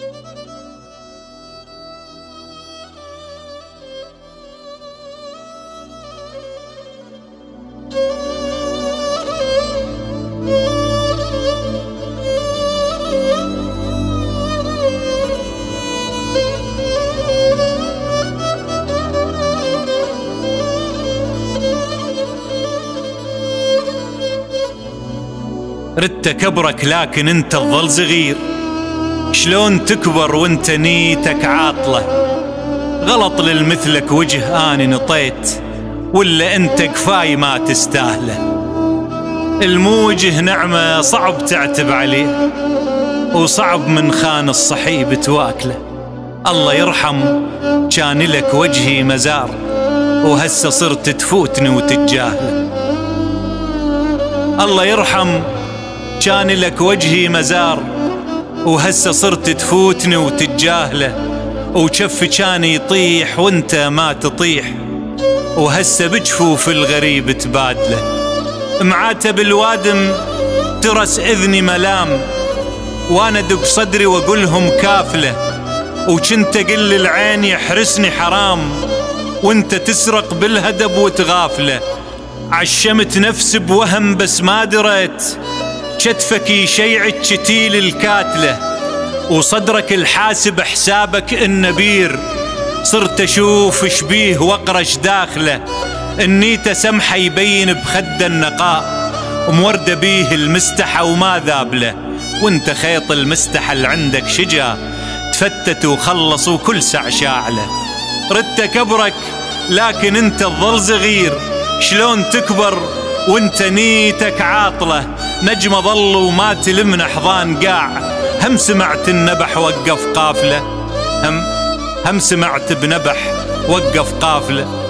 ردت كبرك لكن انت تظل صغير، شلون تكبر وانت نيتك عاطلة؟ غلط للمثلك وجه اني نطيت، ولا انت كفاي ما تستاهله. الموجه نعمة صعب تعتب عليه، وصعب من خان الصحيب تواكله. الله يرحم كان لك وجهي مزار، وهسه صرت تفوتني وتتجاهله. الله يرحم كان لك وجهي مزار، وهسه صرت تفوتني وتتجاهله. وجفي كان يطيح وانت ما تطيح، وهسه بجفوف الغريب تبادله. معاتب الوادم ترس اذني ملام، وانا دق صدري واقولهم كافله. وكنت اقل للعين يحرسني حرام، وانت تسرق بالهدب وتغافله. عشمت نفسي بوهم بس ما دريت، كتفك يشيعك كتيل الكاتله. وصدرك الحاسب حسابك النبير، صرت اشوف شبيه واقرش داخله. النيته سمحه يبين بخد النقاء، ومورده بيه المستحى وما ذابله. وانت خيط المستحى اللي عندك شجا، تفتت وخلص وكل ساع شاعله. ردت كبرك لكن انت تظل صغير، شلون تكبر وانت نيتك عاطله؟ نجمه ظل وما تلمن احضان قاع، هم سمعت النبح وقف قافله. هم سمعت بنبح وقف قافله.